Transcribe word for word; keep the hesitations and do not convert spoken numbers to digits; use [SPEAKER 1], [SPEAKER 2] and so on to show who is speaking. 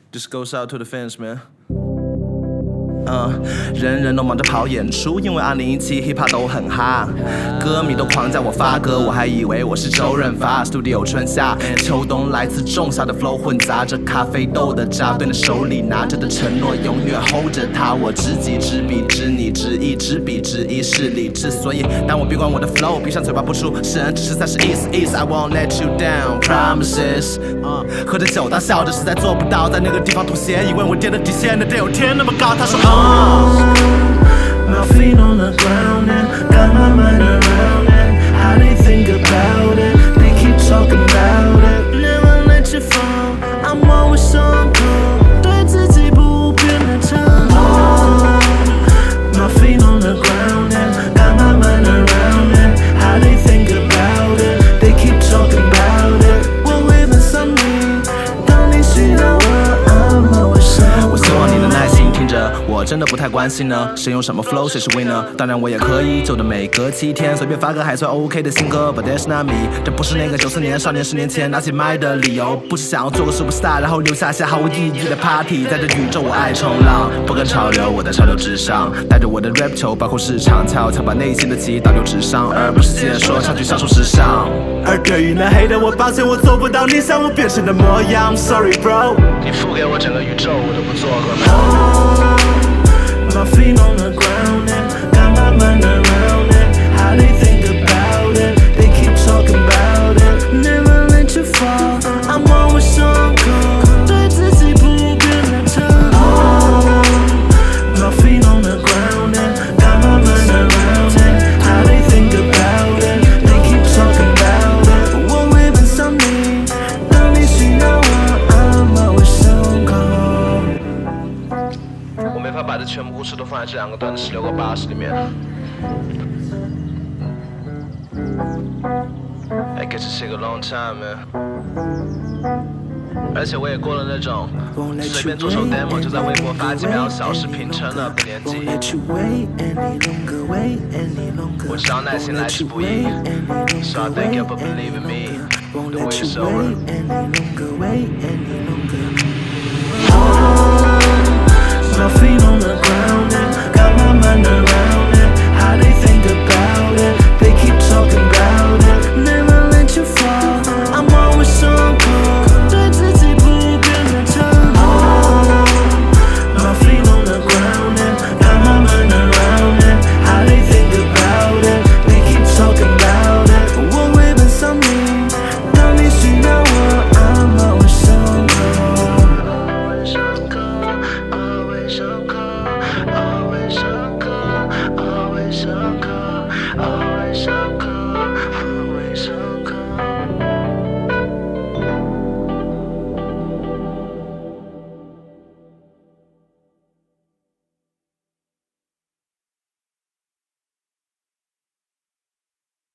[SPEAKER 1] This goes out to the fans, man. 嗯，人人都忙着跑演出，因为二零一七 hiphop 都很哈，歌迷都狂叫我发歌，我还以为我是周润发。Studio 春夏秋冬来自仲夏的 flow 混杂着咖啡豆的渣，对你手里拿着的承诺永远 hold 着它。我知己知彼知你知意知彼知一是理智，所以当我闭关我的 flow， 闭上嘴巴不出声，只是在是意思意思。I won't let you down, promises。嗯，喝着酒大笑着，实在做不到在那个地方妥协，因为我跌的底线那得有天那么高。他说。My feet on the ground and got my mind around it. How they think about it, they keep talking about it. Never let you fall, I'm always on call. 对自己不变的承诺。My feet on the ground and got my mind around it. How they think about it, they keep talking about it. 我会奔向你，当你需要我， I'm always on call. 我希望你的耐心听着。我真的不太关心呢，谁用什么 flow 谁是 winner。当然我也可以，就的每隔七天随便发个还算 OK 的新歌。But that's not me， 这不是那个九四年少年十年前拿起麦的理由，不是想要做个 superstar， 然后留下些毫无意义的 party。在这宇宙我爱冲浪，不跟潮流，我在潮流之上，带着我的 rap 球包括市场，悄悄把内心的祈祷流纸上，而不是接说唱去享受时尚。而对于那黑的我抱歉，我做不到你想我变成的模样。I'm sorry bro， 你付给我整个宇宙，我都不做噩梦。My feet on the ground and got my mind around it. How they think about it, they keep talking about it. Never let you fall, I'm always on call. 对自己不变的承诺。My feet on the ground and got my mind around it. How they think about it, they keep talking about it. 我会奔向你，当你需要我 ，I'm always on call。我没法把这全部故事都放在这两个短的十六个八十里面。I guess it take a long time, man. 而且我也过了那种随便做首 demo 就在微博发几秒小视频撑的年纪。我知道耐心来之不易 ，So I thank you for believing me. The wait is over.